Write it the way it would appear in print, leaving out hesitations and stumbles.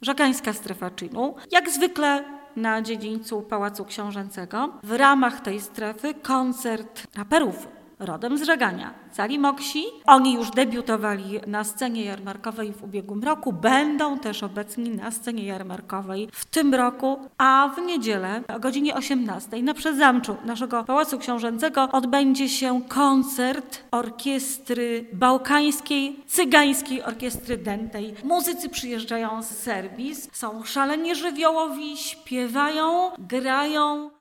Żagańska strefa czynu. Jak zwykle na dziedzińcu Pałacu Książęcego. W ramach tej strefy koncert raperów rodem z Żagania, Cali Moksi. Oni już debiutowali na scenie jarmarkowej w ubiegłym roku, będą też obecni na scenie jarmarkowej w tym roku, a w niedzielę o godzinie 18 na Przezamczu naszego Pałacu Książęcego odbędzie się koncert orkiestry bałkańskiej, cygańskiej orkiestry dętej. Muzycy przyjeżdżają z Serbii, są szalenie żywiołowi, śpiewają, grają.